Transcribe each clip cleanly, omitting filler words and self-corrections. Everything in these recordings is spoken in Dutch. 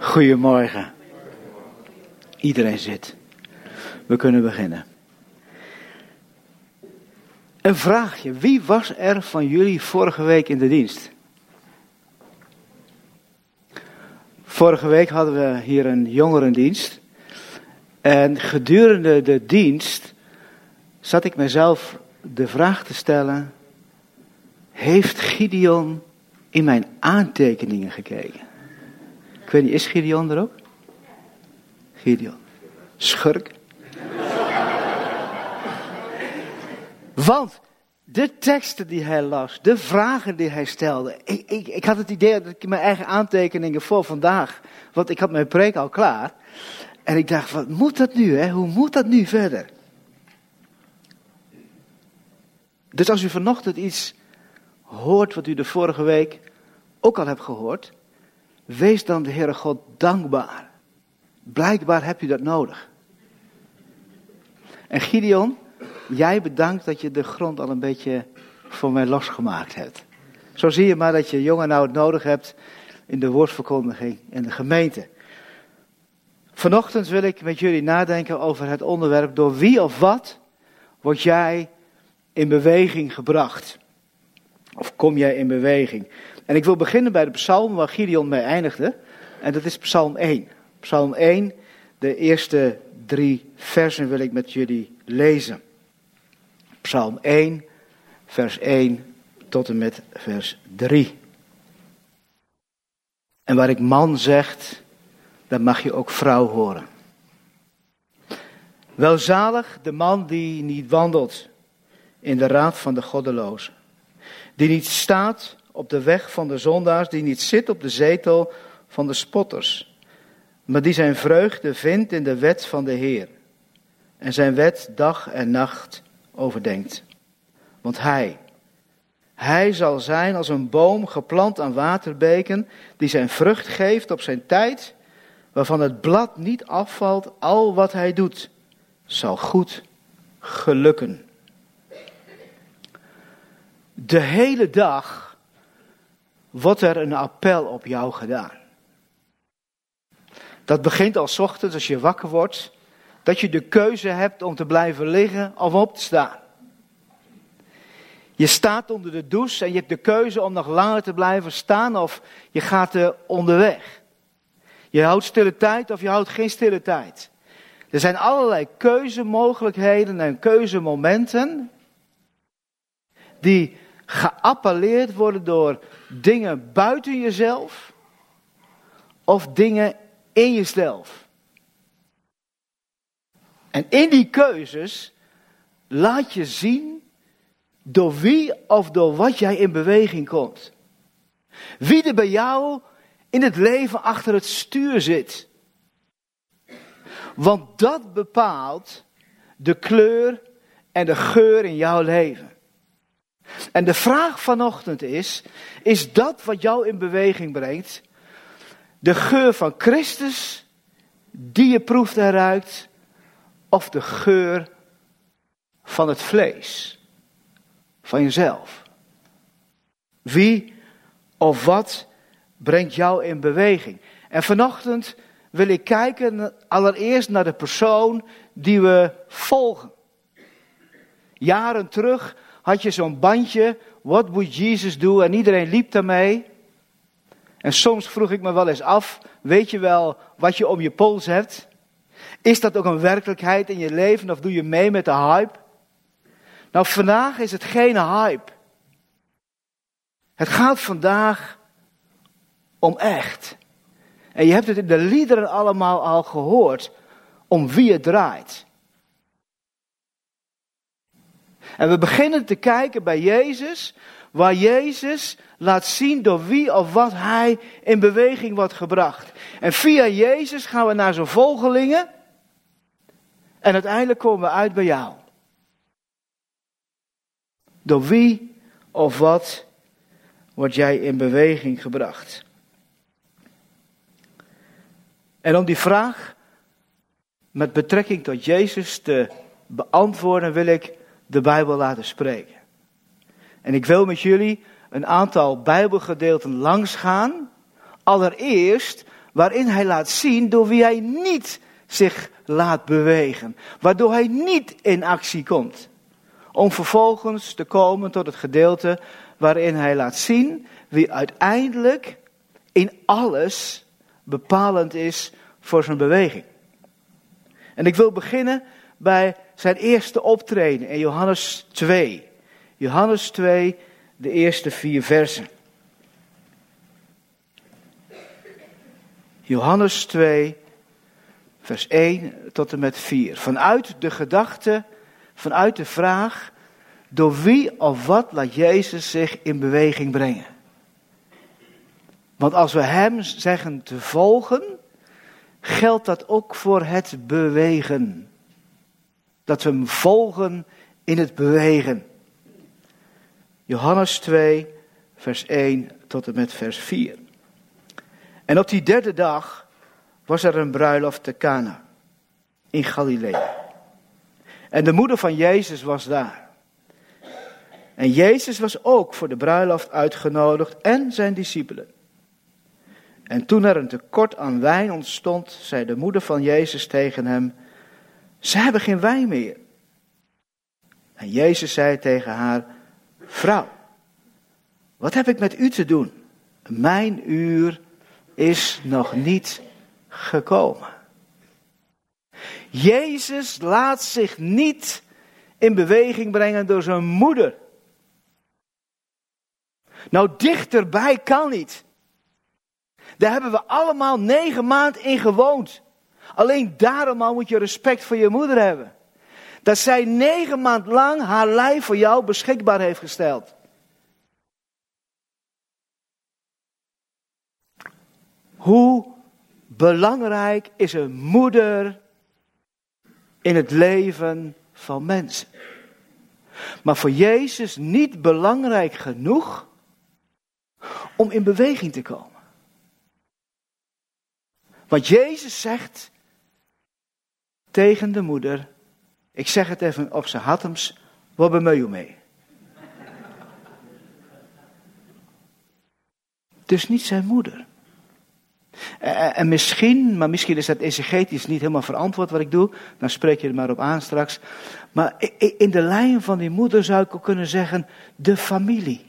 Goedemorgen. Iedereen zit. We kunnen beginnen. Een vraagje. Wie was er van jullie vorige week in de dienst? Vorige week hadden we hier een jongerendienst. En gedurende de dienst zat ik mezelf de vraag te stellen: heeft Gideon in mijn aantekeningen gekeken? Ik weet niet, is Gideon er ook? Gideon. Schurk. Want de teksten die hij las, de vragen die hij stelde. Ik had het idee dat ik mijn eigen aantekeningen voor vandaag, want ik had mijn preek al klaar. En ik dacht, wat moet dat nu? Hè? Hoe moet dat nu verder? Dus als u vanochtend iets hoort wat u de vorige week ook al hebt gehoord, wees dan de Heere God dankbaar. Blijkbaar heb je dat nodig. En Gideon, jij bedankt dat je de grond al een beetje voor mij losgemaakt hebt. Zo zie je maar dat je jongen nou het nodig hebt in de woordverkondiging in de gemeente. Vanochtend wil ik met jullie nadenken over het onderwerp: door wie of wat word jij in beweging gebracht? Of kom jij in beweging? En ik wil beginnen bij de psalm waar Gideon mee eindigde. En dat is psalm 1. Psalm 1, de eerste 3 versen wil ik met jullie lezen. Psalm 1, vers 1 tot en met vers 3. En waar ik man zegt, dan mag je ook vrouw horen. Welzalig de man die niet wandelt in de raad van de goddelozen. Die niet staat op de weg van de zondaars, die niet zit op de zetel van de spotters. Maar die zijn vreugde vindt in de wet van de Heer. En zijn wet dag en nacht overdenkt. Want hij zal zijn als een boom geplant aan waterbeken, die zijn vrucht geeft op zijn tijd, waarvan het blad niet afvalt. Al wat hij doet, zal goed gelukken. De hele dag wordt er een appel op jou gedaan. Dat begint al 's ochtends als je wakker wordt, dat je de keuze hebt om te blijven liggen of op te staan. Je staat onder de douche en je hebt de keuze om nog langer te blijven staan of je gaat er onderweg. Je houdt stille tijd of je houdt geen stille tijd. Er zijn allerlei keuzemogelijkheden en keuzemomenten die geappelleerd worden door dingen buiten jezelf of dingen in jezelf. En in die keuzes laat je zien door wie of door wat jij in beweging komt. Wie er bij jou in het leven achter het stuur zit. Want dat bepaalt de kleur en de geur in jouw leven. En de vraag vanochtend is dat wat jou in beweging brengt de geur van Christus die je proeft en ruikt, of de geur van het vlees, van jezelf? Wie of wat brengt jou in beweging? En vanochtend wil ik kijken allereerst naar de persoon die we volgen. Jaren terug had je zo'n bandje, What would Jesus do? En iedereen liep daarmee. En soms vroeg ik me wel eens af, weet je wel wat je om je pols hebt? Is dat ook een werkelijkheid in je leven of doe je mee met de hype? Nou, vandaag is het geen hype. Het gaat vandaag om echt. En je hebt het in de liederen allemaal al gehoord, om wie het draait. En we beginnen te kijken bij Jezus, waar Jezus laat zien door wie of wat hij in beweging wordt gebracht. En via Jezus gaan we naar zijn volgelingen. En uiteindelijk komen we uit bij jou. Door wie of wat word jij in beweging gebracht? En om die vraag met betrekking tot Jezus te beantwoorden, wil ik de Bijbel laten spreken. En ik wil met jullie een aantal Bijbelgedeelten langsgaan. Allereerst waarin hij laat zien door wie hij niet zich laat bewegen. Waardoor hij niet in actie komt. Om vervolgens te komen tot het gedeelte waarin hij laat zien wie uiteindelijk in alles bepalend is voor zijn beweging. En ik wil beginnen bij zijn eerste optreden in Johannes 2. Johannes 2, de eerste 4 versen. Johannes 2, vers 1 tot en met 4. Vanuit de gedachte, vanuit de vraag, door wie of wat laat Jezus zich in beweging brengen? Want als we hem zeggen te volgen, geldt dat ook voor het bewegen. Dat we hem volgen in het bewegen. Johannes 2, vers 1 tot en met vers 4. En op die derde dag was er een bruiloft te Cana in Galilea. En de moeder van Jezus was daar. En Jezus was ook voor de bruiloft uitgenodigd en zijn discipelen. En toen er een tekort aan wijn ontstond, zei de moeder van Jezus tegen hem: ze hebben geen wijn meer. En Jezus zei tegen haar: vrouw, wat heb ik met u te doen? Mijn uur is nog niet gekomen. Jezus laat zich niet in beweging brengen door zijn moeder. Nou, dichterbij kan niet. Daar hebben we allemaal 9 maanden in gewoond. Alleen daarom al moet je respect voor je moeder hebben. Dat zij 9 maanden lang haar lijf voor jou beschikbaar heeft gesteld. Hoe belangrijk is een moeder in het leven van mensen? Maar voor Jezus niet belangrijk genoeg om in beweging te komen. Want Jezus zegt tegen de moeder, ik zeg het even op zijn Hattems, wat ben je mee? Dus niet zijn moeder. En misschien is dat exegetisch niet helemaal verantwoord wat ik doe. Dan spreek je er maar op aan straks. Maar in de lijn van die moeder zou ik ook kunnen zeggen, de familie.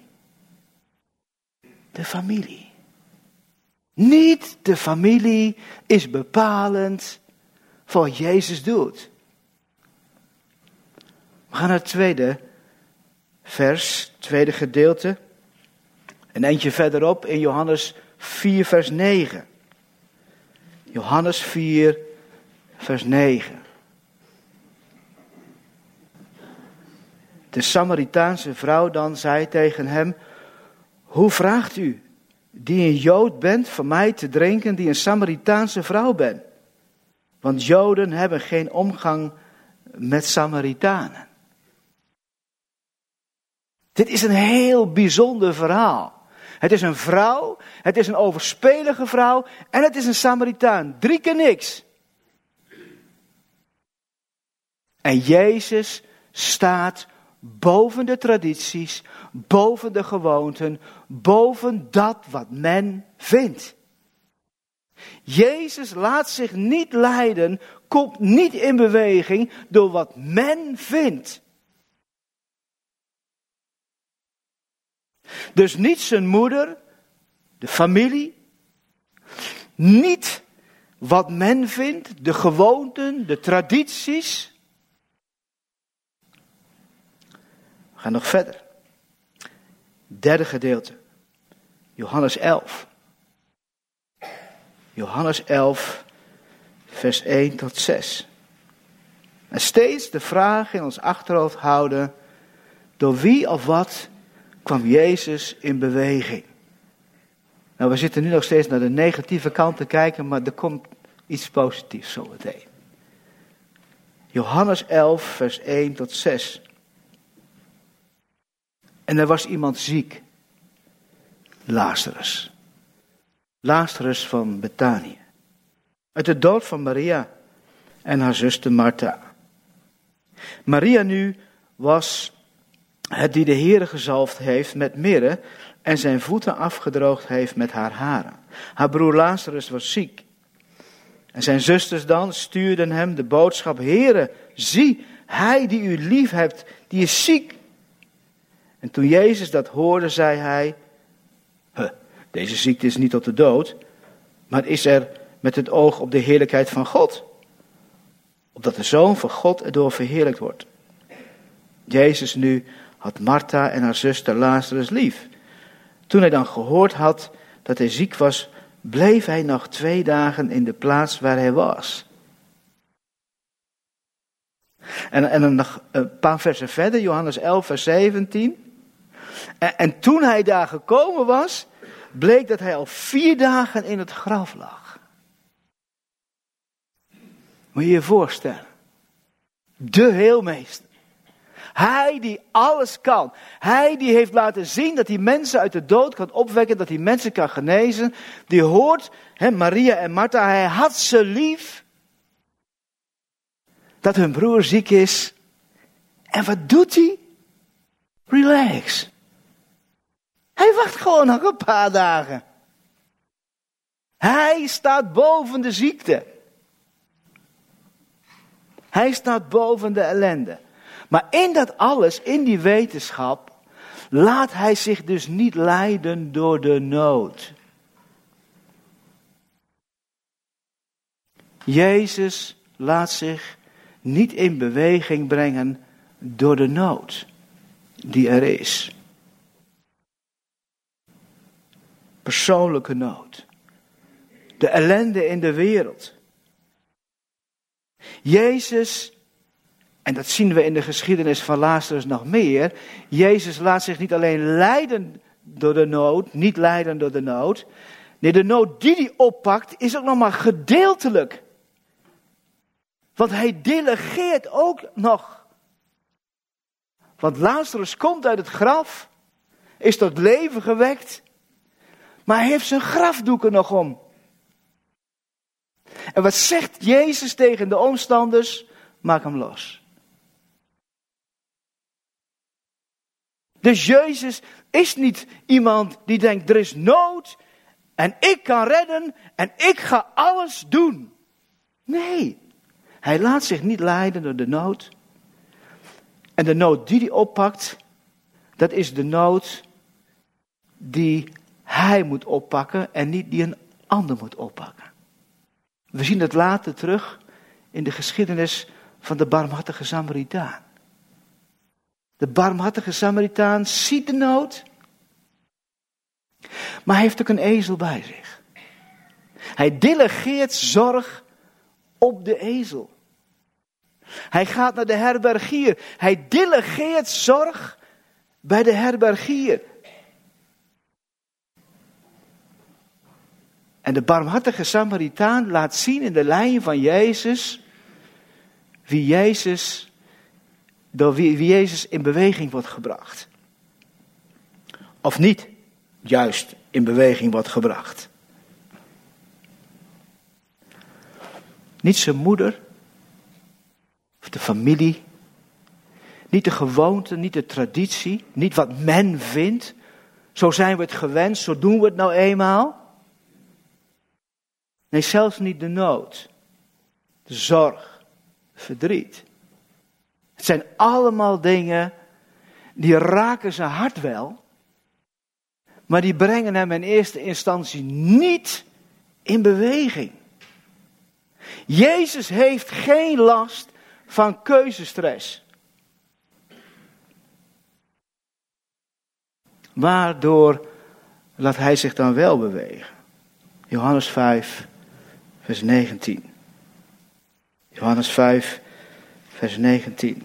De familie. Niet de familie is bepalend voor wat Jezus doet. We gaan naar het tweede vers, tweede gedeelte. Een eindje verderop in Johannes 4 vers 9. Johannes 4 vers 9. De Samaritaanse vrouw dan zei tegen hem: hoe vraagt u, die een Jood bent, van mij te drinken die een Samaritaanse vrouw ben? Want Joden hebben geen omgang met Samaritanen. Dit is een heel bijzonder verhaal. Het is een vrouw, het is een overspelige vrouw en het is een Samaritaan. 3 keer niks. En Jezus staat boven de tradities, boven de gewoonten, boven dat wat men vindt. Jezus laat zich niet leiden, komt niet in beweging door wat men vindt. Dus niet zijn moeder, de familie, niet wat men vindt, de gewoonten, de tradities. We gaan nog verder. Derde gedeelte. Johannes 11. Johannes 11, vers 1 tot 6. En steeds de vraag in ons achterhoofd houden, door wie of wat kwam Jezus in beweging? Nou, we zitten nu nog steeds naar de negatieve kant te kijken, maar er komt iets positiefs zo meteen. Johannes 11, vers 1 tot 6. En er was iemand ziek. Lazarus. Lazarus van Betanië. Uit het dorp van Maria en haar zuster Martha. Maria nu was die de Heere gezalfd heeft met mirre en zijn voeten afgedroogd heeft met haar haren. Haar broer Lazarus was ziek. En zijn zusters dan stuurden hem de boodschap: Heere, zie, hij die u lief hebt, die is ziek. En toen Jezus dat hoorde, zei hij: deze ziekte is niet tot de dood, maar is er met het oog op de heerlijkheid van God. Opdat de Zoon van God erdoor verheerlijkt wordt. Jezus nu had Martha en haar zuster Lazarus lief. Toen hij dan gehoord had dat hij ziek was, bleef hij nog 2 dagen in de plaats waar hij was. En dan nog een paar versen verder, Johannes 11, vers 17. En toen hij daar gekomen was, bleek dat hij al 4 dagen in het graf lag. Moet je je voorstellen. De heelmeester. Hij die alles kan. Hij die heeft laten zien dat hij mensen uit de dood kan opwekken. Dat hij mensen kan genezen. Die hoort, Maria en Martha, hij had ze lief. Dat hun broer ziek is. En wat doet hij? Relax. Hij wacht gewoon nog een paar dagen. Hij staat boven de ziekte. Hij staat boven de ellende. Maar in dat alles, in die wetenschap, laat hij zich dus niet leiden door de nood. Jezus laat zich niet in beweging brengen door de nood die er is. Persoonlijke nood. De ellende in de wereld. Jezus, en dat zien we in de geschiedenis van Lazarus nog meer. Jezus laat zich niet alleen leiden door de nood, niet leiden door de nood. Nee, de nood die hij oppakt is ook nog maar gedeeltelijk. Want hij delegeert ook nog. Want Lazarus komt uit het graf, is tot leven gewekt, maar hij heeft zijn grafdoeken nog om. En wat zegt Jezus tegen de omstanders? Maak hem los. Dus Jezus is niet iemand die denkt, er is nood en ik kan redden en ik ga alles doen. Nee, hij laat zich niet leiden door de nood. En de nood die hij oppakt, dat is de nood die hij moet oppakken en niet die een ander moet oppakken. We zien het later terug in de geschiedenis van de barmhartige Samaritaan. De barmhartige Samaritaan ziet de nood, maar hij heeft ook een ezel bij zich. Hij delegeert zorg op de ezel. Hij gaat naar de herbergier. Hij delegeert zorg bij de herbergier. En de barmhartige Samaritaan laat zien in de lijn van Jezus, door wie Jezus in beweging wordt gebracht. Of niet juist in beweging wordt gebracht. Niet zijn moeder, of de familie, niet de gewoonte, niet de traditie, niet wat men vindt. Zo zijn we het gewend, zo doen we het nou eenmaal. Nee, zelfs niet de nood, de zorg, verdriet. Het zijn allemaal dingen die raken zijn hart wel, maar die brengen hem in eerste instantie niet in beweging. Jezus heeft geen last van keuzestress. Waardoor laat hij zich dan wel bewegen? Johannes 5, vers 19. Johannes 5, vers 19.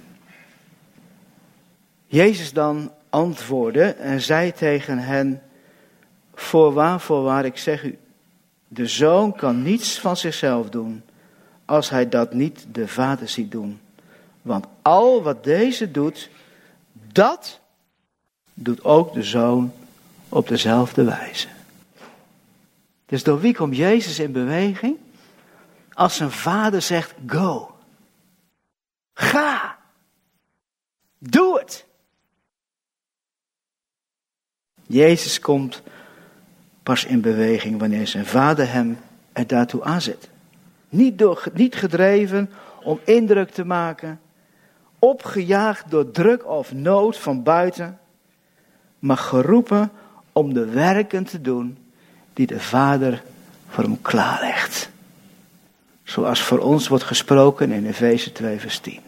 Jezus dan antwoordde en zei tegen hen: voorwaar, ik zeg u, de Zoon kan niets van zichzelf doen, als hij dat niet de Vader ziet doen. Want al wat deze doet, dat doet ook de Zoon op dezelfde wijze. Dus door wie komt Jezus in beweging? Als zijn Vader zegt, go. Ga. Doe het. Jezus komt pas in beweging wanneer zijn Vader hem er daartoe aanzet. Niet gedreven om indruk te maken, opgejaagd door druk of nood van buiten, maar geroepen om de werken te doen die de Vader voor hem klaarlegt. Zoals voor ons wordt gesproken in Efeze 2 vers 10.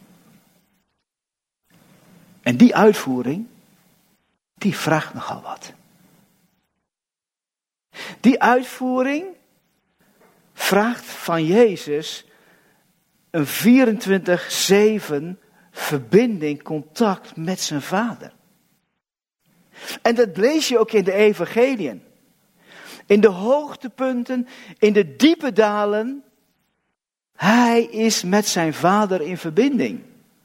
En die uitvoering, die vraagt nogal wat. Die uitvoering vraagt van Jezus een 24/7 verbinding, contact met zijn Vader. En dat lees je ook in de evangeliën. In de hoogtepunten, in de diepe dalen. Hij is met zijn Vader in verbinding.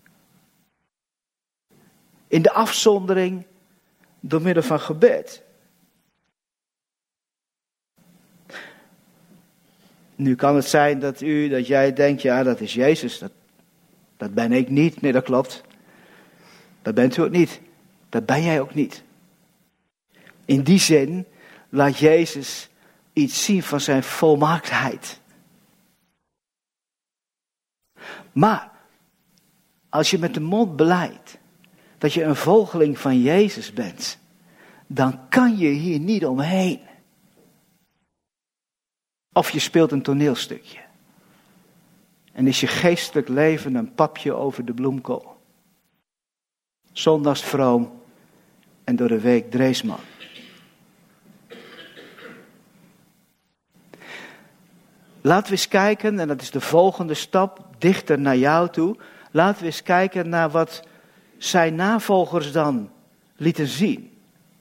In de afzondering door middel van gebed. Nu kan het zijn dat jij denkt, ja, dat is Jezus. Dat ben ik niet. Nee, dat klopt. Dat bent u ook niet. Dat ben jij ook niet. In die zin laat Jezus iets zien van zijn volmaaktheid. Maar als je met de mond belijdt dat je een volgeling van Jezus bent, dan kan je hier niet omheen. Of je speelt een toneelstukje. En is je geestelijk leven een papje over de bloemkool. Zondags vroom en door de week dreesman. Laten we eens kijken, en dat is de volgende stap, dichter naar jou toe. Laten we eens kijken naar wat zijn navolgers dan lieten zien.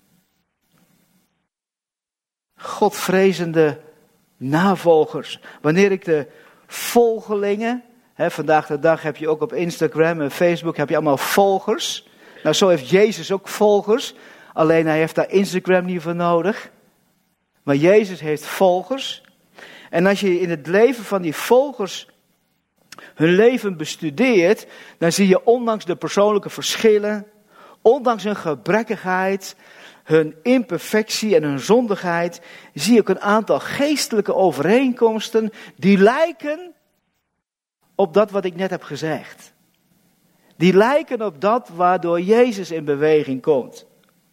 Godvrezende navolgers. Wanneer ik de volgelingen, vandaag de dag heb je ook op Instagram en Facebook heb je allemaal volgers. Nou, zo heeft Jezus ook volgers. Alleen hij heeft daar Instagram niet voor nodig. Maar Jezus heeft volgers. En als je in het leven van die volgers hun leven bestudeert, dan zie je ondanks de persoonlijke verschillen, ondanks hun gebrekkigheid, hun imperfectie en hun zondigheid, zie je ook een aantal geestelijke overeenkomsten die lijken op dat wat ik net heb gezegd. Die lijken op dat waardoor Jezus in beweging komt.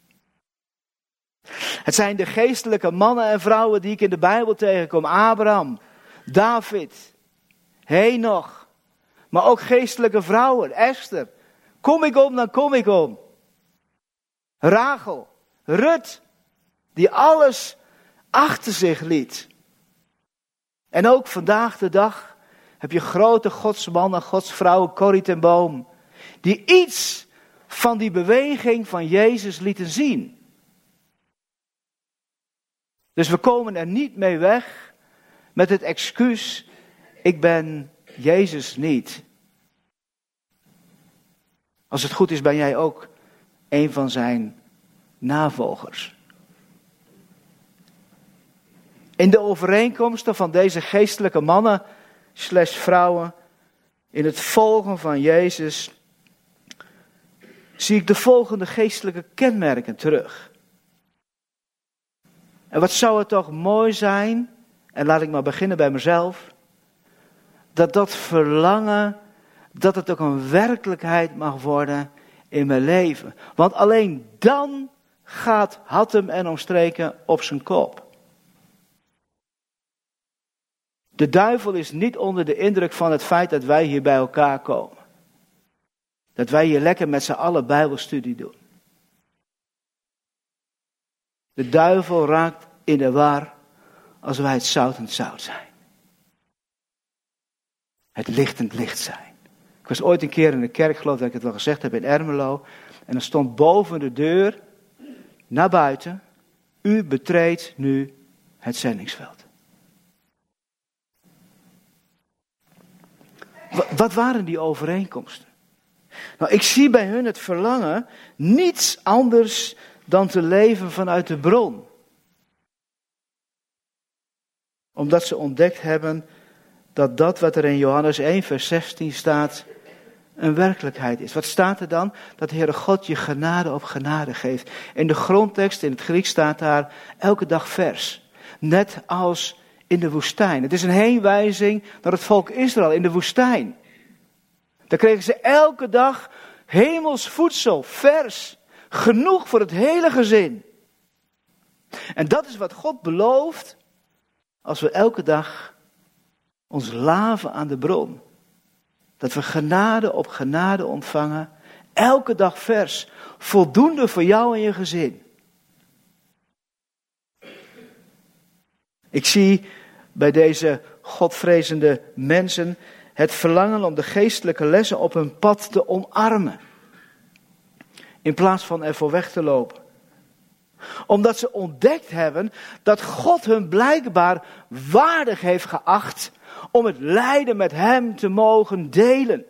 Het zijn de geestelijke mannen en vrouwen die ik in de Bijbel tegenkom. Abraham, David, Henoch. Maar ook geestelijke vrouwen. Esther. Kom ik om, dan kom ik om. Rachel, Rut. Die alles achter zich liet. En ook vandaag de dag heb je grote godsmannen, godsvrouwen, Corrie ten Boom. Die iets van die beweging van Jezus lieten zien. Dus we komen er niet mee weg met het excuus, ik ben Jezus niet. Als het goed is, ben jij ook een van zijn navolgers. In de overeenkomsten van deze geestelijke mannen / vrouwen, in het volgen van Jezus, zie ik de volgende geestelijke kenmerken terug. En wat zou het toch mooi zijn, en laat ik maar beginnen bij mezelf, dat verlangen, dat het ook een werkelijkheid mag worden in mijn leven. Want alleen dan gaat Hattem en omstreken op zijn kop. De duivel is niet onder de indruk van het feit dat wij hier bij elkaar komen. Dat wij hier lekker met z'n allen Bijbelstudie doen. De duivel raakt in de war als wij het zoutend zout zijn. Het lichtend licht zijn. Ik was ooit een keer in de kerk, geloof dat ik het wel gezegd heb, in Ermelo. En er stond boven de deur, naar buiten, u betreedt nu het zendingsveld. Wat waren die overeenkomsten? Nou, ik zie bij hun het verlangen niets anders dan te leven vanuit de bron. Omdat ze ontdekt hebben dat wat er in Johannes 1 vers 16 staat, een werkelijkheid is. Wat staat er dan? Dat de Heere God je genade op genade geeft. In de grondtekst, in het Grieks staat daar elke dag vers. Net als in de woestijn. Het is een heenwijzing naar het volk Israël in de woestijn. Daar kregen ze elke dag hemels voedsel, vers. Genoeg voor het hele gezin. En dat is wat God belooft als we elke dag ons laven aan de bron. Dat we genade op genade ontvangen. Elke dag vers. Voldoende voor jou en je gezin. Ik zie bij deze godvrezende mensen het verlangen om de geestelijke lessen op hun pad te omarmen. In plaats van ervoor weg te lopen. Omdat ze ontdekt hebben dat God hun blijkbaar waardig heeft geacht om het lijden met hem te mogen delen.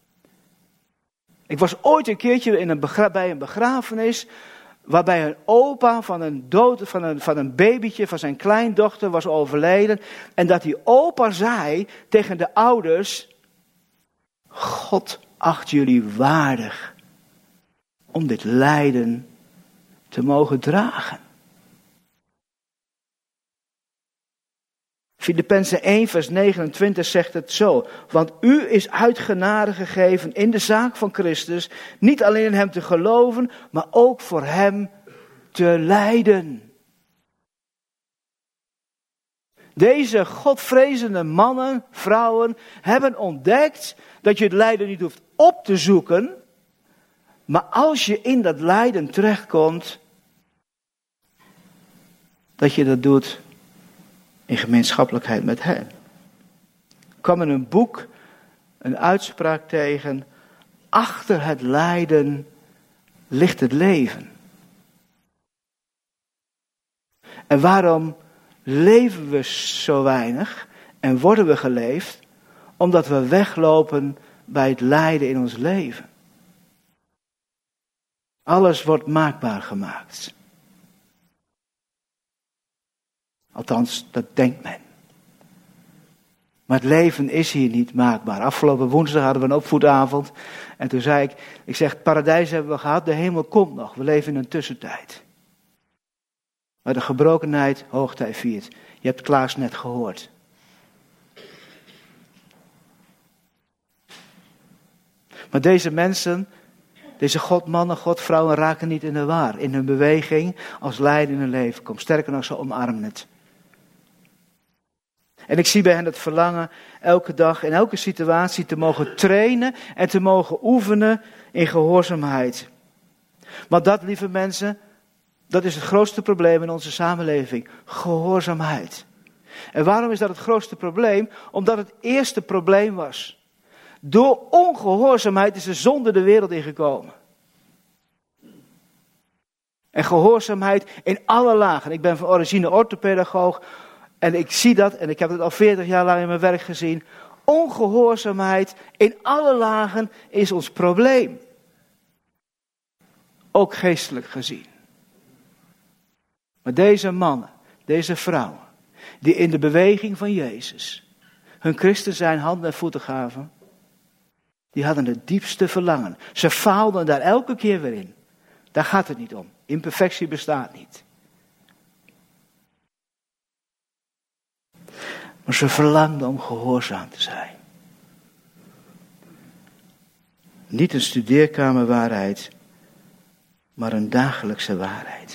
Ik was ooit een keertje bij een begrafenis waarbij een opa van een babytje, van zijn kleindochter was overleden. En dat die opa zei tegen de ouders: God acht jullie waardig om dit lijden te mogen dragen. Filippenzen 1 vers 29 zegt het zo. Want u is uit genade gegeven in de zaak van Christus. Niet alleen in hem te geloven, maar ook voor hem te lijden. Deze godvrezende mannen, vrouwen, hebben ontdekt dat je het lijden niet hoeft op te zoeken. Maar als je in dat lijden terechtkomt, dat je dat doet in gemeenschappelijkheid met hem. Ik kwam in een boek een uitspraak tegen: achter het lijden ligt het leven. En waarom leven we zo weinig en worden we geleefd? Omdat we weglopen bij het lijden in ons leven. Alles wordt maakbaar gemaakt. Althans, dat denkt men. Maar het leven is hier niet maakbaar. Afgelopen woensdag hadden we een opvoedavond. En toen zei ik zeg, het paradijs hebben we gehad, de hemel komt nog. We leven in een tussentijd. Waar de gebrokenheid hoogtij viert. Je hebt Klaas net gehoord. Maar deze mensen, deze godmannen, godvrouwen raken niet in de war. In hun beweging als lijden in hun leven komt. Sterker nog, ze omarmen het. En ik zie bij hen het verlangen elke dag in elke situatie te mogen trainen en te mogen oefenen in gehoorzaamheid. Maar dat, lieve mensen, dat is het grootste probleem in onze samenleving. Gehoorzaamheid. En waarom is dat het grootste probleem? Omdat het eerste probleem was. Door ongehoorzaamheid is de zonde de wereld ingekomen. En gehoorzaamheid in alle lagen. Ik ben van origine orthopedagoog. En ik zie dat, en ik heb het al 40 jaar lang in mijn werk gezien. Ongehoorzaamheid in alle lagen is ons probleem. Ook geestelijk gezien. Maar deze mannen, deze vrouwen, die in de beweging van Jezus hun christen zijn handen en voeten gaven, die hadden het diepste verlangen. Ze faalden daar elke keer weer in. Daar gaat het niet om. Imperfectie bestaat niet. Maar ze verlangden om gehoorzaam te zijn. Niet een studeerkamerwaarheid, maar een dagelijkse waarheid.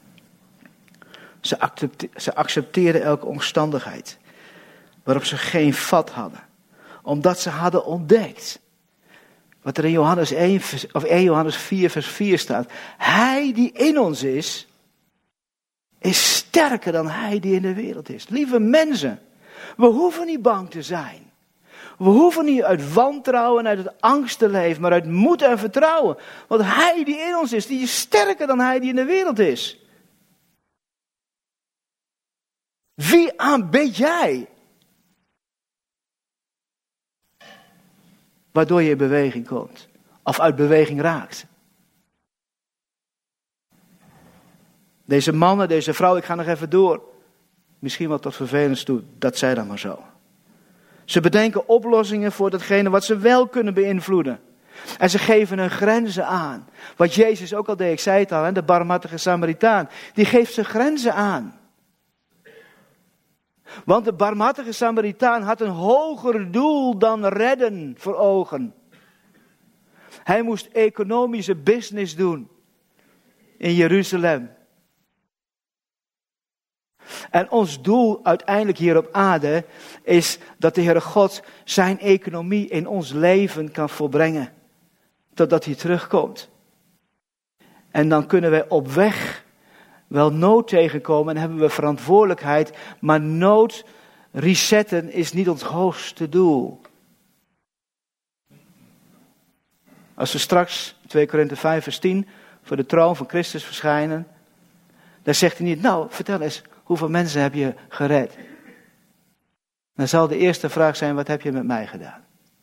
Ze accepteerden elke omstandigheid waarop ze geen vat hadden. Omdat ze hadden ontdekt wat er in Johannes 4 vers 4 staat. Hij die in ons is sterker dan hij die in de wereld is. Lieve mensen, we hoeven niet bang te zijn. We hoeven niet uit wantrouwen en uit angst te leven, maar uit moed en vertrouwen. Want hij die in ons is, die is sterker dan hij die in de wereld is. Wie aanbid jij? Waardoor je in beweging komt. Of uit beweging raakt. Deze mannen, deze vrouw, ik ga nog even door. Misschien wat tot vervelends toe, dat zij dan maar zo. Ze bedenken oplossingen voor datgene wat ze wel kunnen beïnvloeden. En ze geven hun grenzen aan. Wat Jezus ook al deed, ik zei het al, de barmhartige Samaritaan. Die geeft zijn grenzen aan. Want de barmhartige Samaritaan had een hoger doel dan redden voor ogen. Hij moest economische business doen in Jeruzalem. En ons doel uiteindelijk hier op aarde is dat de Heere God zijn economie in ons leven kan volbrengen. Totdat hij terugkomt. En dan kunnen wij op weg wel nood tegenkomen en hebben we verantwoordelijkheid. Maar nood resetten is niet ons hoogste doel. Als we straks, 2 Korinthe 5 vers 10, voor de troon van Christus verschijnen. Dan zegt hij niet, nou vertel eens, hoeveel mensen heb je gered? Dan zal de eerste vraag zijn, wat heb je met mij gedaan?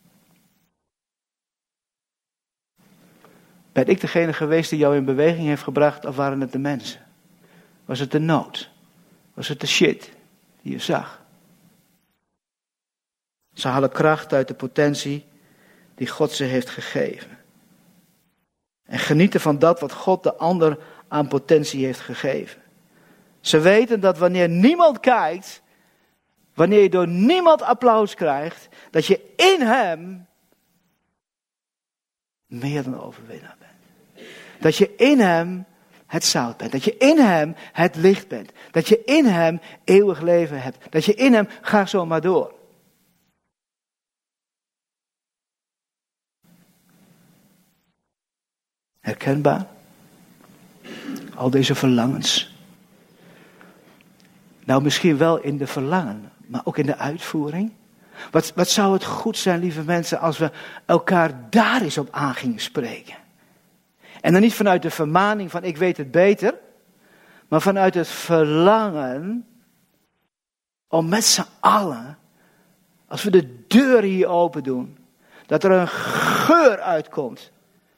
Ben ik degene geweest die jou in beweging heeft gebracht, of waren het de mensen? Was het de nood? Was het de shit die je zag? Ze halen kracht uit de potentie die God ze heeft gegeven. En genieten van dat wat God de ander aan potentie heeft gegeven. Ze weten dat wanneer niemand kijkt, wanneer je door niemand applaus krijgt, dat je in hem meer dan overwinnaar bent. Dat je in hem het zout bent. Dat je in hem het licht bent. Dat je in hem eeuwig leven hebt. Dat je in hem, ga zo maar door. Herkenbaar? Al deze verlangens. Nou, misschien wel in de verlangen, maar ook in de uitvoering. Wat zou het goed zijn, lieve mensen, als we elkaar daar eens op aan gingen spreken. En dan niet vanuit de vermaning van ik weet het beter, maar vanuit het verlangen om met z'n allen, als we de deur hier open doen, dat er een geur uitkomt.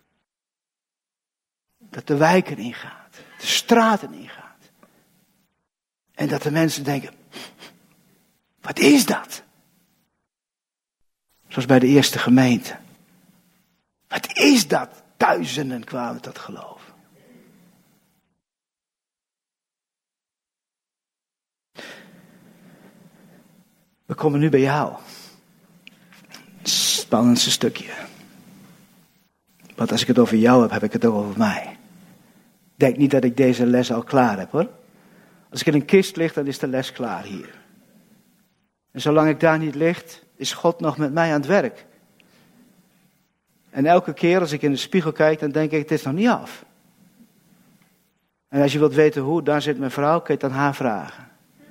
Dat de wijken ingaat, de straten ingaat. En dat de mensen denken, wat is dat? Zoals bij de eerste gemeente. Wat is dat? Duizenden kwamen tot geloof. We komen nu bij jou. Het spannendste stukje. Want als ik het over jou heb, heb ik het ook over mij. Denk niet dat ik deze les al klaar heb, hoor. Als ik in een kist lig, dan is de les klaar hier. En zolang ik daar niet lig, is God nog met mij aan het werk. En elke keer als ik in de spiegel kijk, dan denk ik, het is nog niet af. En als je wilt weten hoe, daar zit mijn vrouw, kun je het aan haar vragen.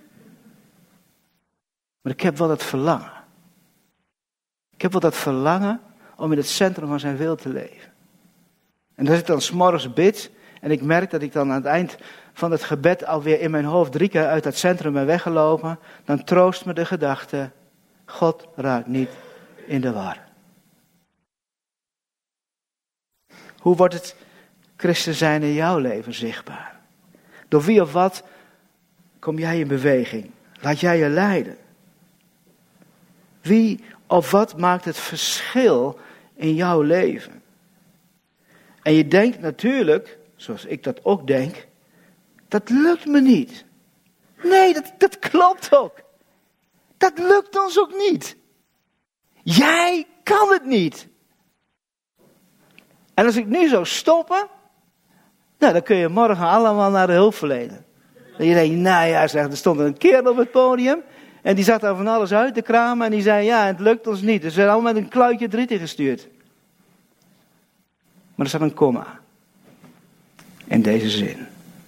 Maar ik heb wel dat verlangen. Ik heb wel dat verlangen om in het centrum van zijn wil te leven. En als ik dan 's morgens bid, en ik merk dat ik dan aan het eind van het gebed alweer in mijn hoofd 3 keer uit dat centrum ben weggelopen, dan troost me de gedachte, God raakt niet in de war. Hoe wordt het christen zijn in jouw leven zichtbaar? Door wie of wat kom jij in beweging? Laat jij je leiden? Wie of wat maakt het verschil in jouw leven? En je denkt natuurlijk, zoals ik dat ook denk, dat lukt me niet. Nee, dat klopt ook. Dat lukt ons ook niet. Jij kan het niet. En als ik nu zou stoppen, nou, dan kun je morgen allemaal naar de hulpverlener. En je denkt, nou ja, er stond een kerel op het podium en die zat daar van alles uit te kramen en die zei, ja, het lukt ons niet. Dus ze zijn allemaal met een kluitje driet ingestuurd. Maar er staat een komma in deze zin.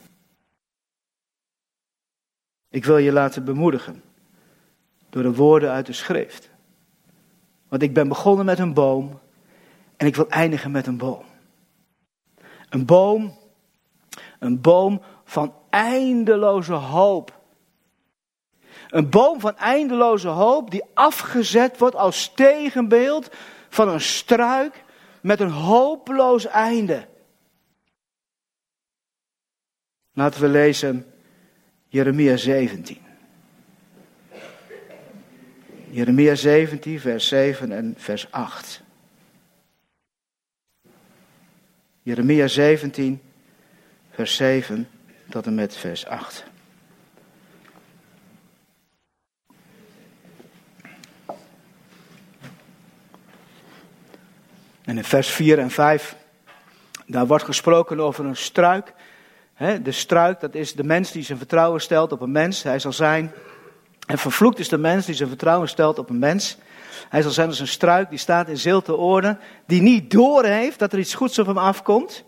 Ik wil je laten bemoedigen door de woorden uit de schrift. Want ik ben begonnen met een boom en ik wil eindigen met een boom. Een boom van eindeloze hoop. Een boom van eindeloze hoop die afgezet wordt als tegenbeeld van een struik met een hopeloos einde. Laten we lezen Jeremia 17. Jeremia 17, vers 7 en vers 8. Jeremia 17, vers 7 tot en met vers 8. En in vers 4 en 5, daar wordt gesproken over een struik. De struik, dat is de mens die zijn vertrouwen stelt op een mens. Hij zal zijn. En vervloekt is de mens die zijn vertrouwen stelt op een mens. Hij zal zijn als een struik die staat in zilte oorden. Die niet doorheeft dat er iets goeds op hem afkomt.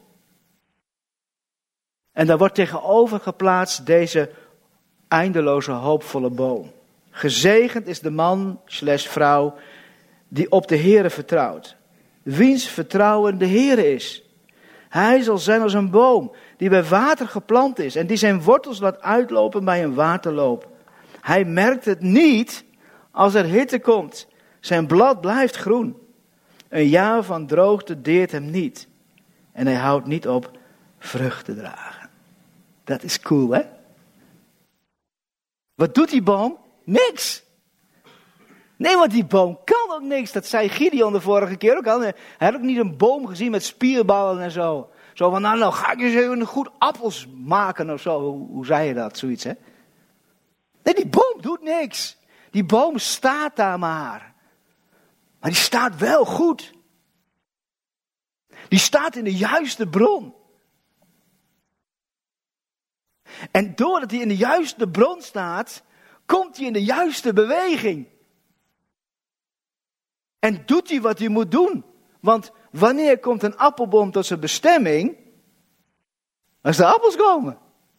En daar wordt tegenover geplaatst deze eindeloze hoopvolle boom. Gezegend is de man / vrouw die op de Heere vertrouwt. Wiens vertrouwen de Heere is. Hij zal zijn als een boom die bij water geplant is en die zijn wortels laat uitlopen bij een waterloop. Hij merkt het niet als er hitte komt. Zijn blad blijft groen. Een jaar van droogte deert hem niet. En hij houdt niet op vrucht te dragen. Dat is cool, hè? Wat doet die boom? Niks. Nee, want die boom kan ook niks. Dat zei Gideon de vorige keer ook al. Hij had ook niet een boom gezien met spierballen en zo. Zo van, nou ga ik eens even goed appels maken of zo. Hoe zei je dat? Zoiets, hè? Nee, die boom doet niks. Die boom staat daar maar. Maar die staat wel goed. Die staat in de juiste bron. En doordat hij in de juiste bron staat, komt hij in de juiste beweging. En doet hij wat hij moet doen. Want wanneer komt een appelboom tot zijn bestemming? Als de appels komen.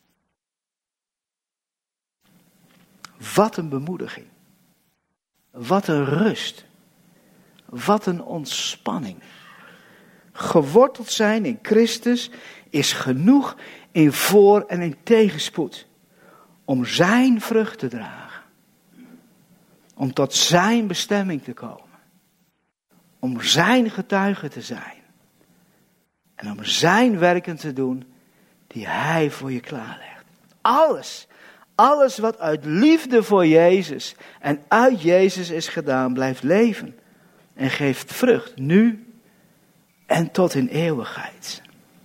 Wat een bemoediging. Wat een rust. Wat een ontspanning. Geworteld zijn in Christus is genoeg in voor- en in tegenspoed. Om zijn vrucht te dragen. Om tot zijn bestemming te komen. Om zijn getuige te zijn. En om zijn werken te doen die hij voor je klaarlegt. Alles wat uit liefde voor Jezus en uit Jezus is gedaan, blijft leven. En geeft vrucht, nu en tot in eeuwigheid.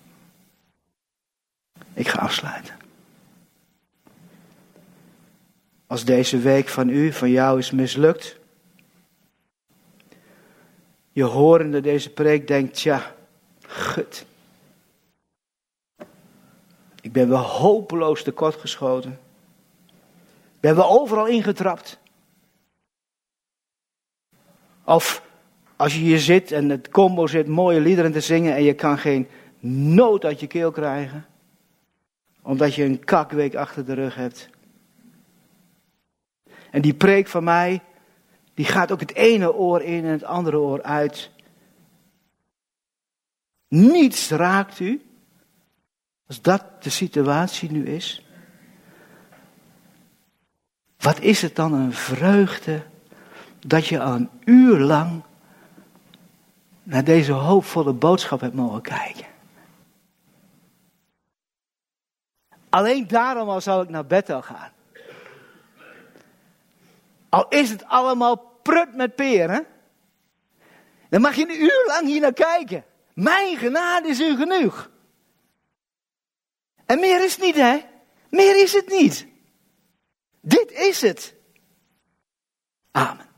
Ik ga afsluiten. Als deze week van jou is mislukt. Je horende deze preek denkt, tja, gut. Ik ben wel hopeloos tekortgeschoten. Ik ben wel overal ingetrapt. Of als je hier zit en het combo zit mooie liederen te zingen en je kan geen noot uit je keel krijgen. Omdat je een kakweek achter de rug hebt. En die preek van mij, die gaat ook het ene oor in en het andere oor uit. Niets raakt u. Als dat de situatie nu is. Wat is het dan een vreugde dat je al een uur lang naar deze hoopvolle boodschap hebt mogen kijken. Alleen daarom al zou ik naar bed al gaan. Al is het allemaal prut met peren. Dan mag je een uur lang hier naar kijken. Mijn genade is u genoeg. En meer is het niet, hè? Meer is het niet. Dit is het. Amen.